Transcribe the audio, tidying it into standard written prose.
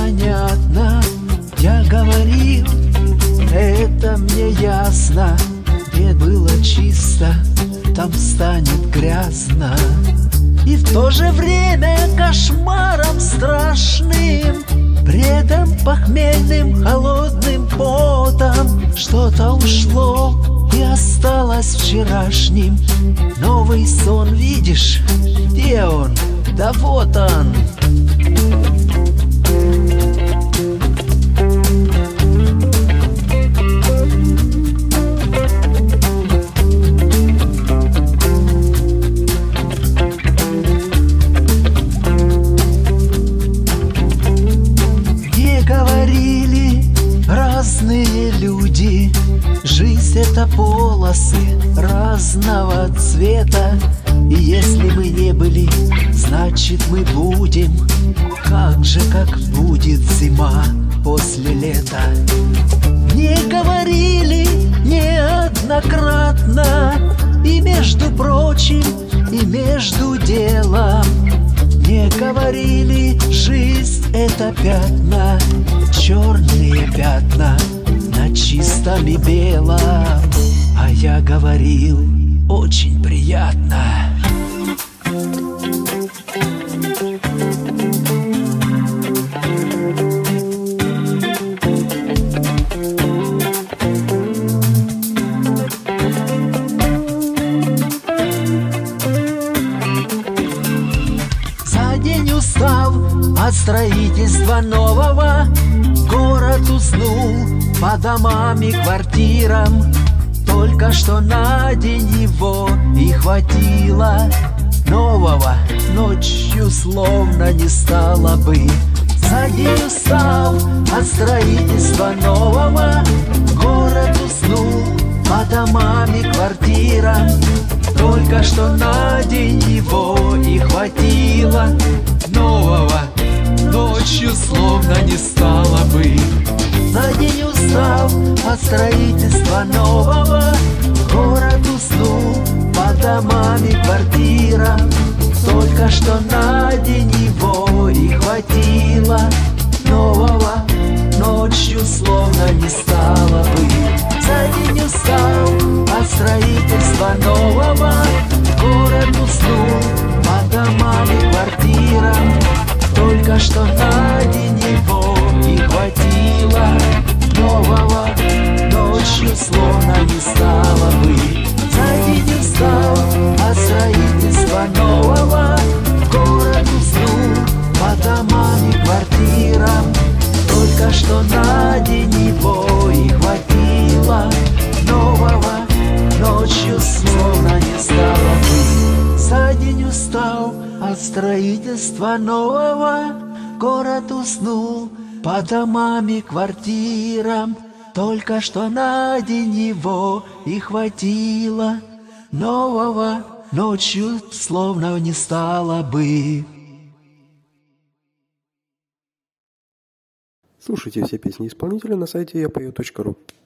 понятно. Я говорил, это мне ясно. Где было чисто, там станет грязно. И в то же время кошмаром страшным, бредом похмельным, холодным потом что-то ушло и осталось вчерашним. Новый сон видишь? Где он? Да вот он! Разные люди, жизнь — это полосы разного цвета. И если мы не были, значит мы будем. Как же, как будет зима после лета. Мне говорили неоднократно, и между прочим, и между делом. Мне говорили, жизнь — это пятна, черные пятна на чистом и белом. А я говорил, очень приятно. Устав от строительства нового, город уснул по домам и квартирам. Только что на день его и хватило. Нового ночью словно не стало бы. За день устав от строительства нового, город уснул по домам и квартирам. Только что на день его и хватило. Нового ночью словно не стало бы. За день устав от строительства нового, город уснул по домам и квартирам. Только что на день его и хватило. Нового ночью словно не стало бы. За день устав от строительства нового, город уснул по домам и квартирам. Только что на день его и хватило. Нового ночью словно не стало бы. За день устав от строительства нового, город уснул по домам и квартирам. Только что на день его и хватило. Нового ночью словно не стало бы. За день устал от строительства нового, город уснул по домам и квартирам. Только что на день его и хватило. Нового ночью словно не стало бы. Слушайте все песни исполнителя на сайте yapою.ru.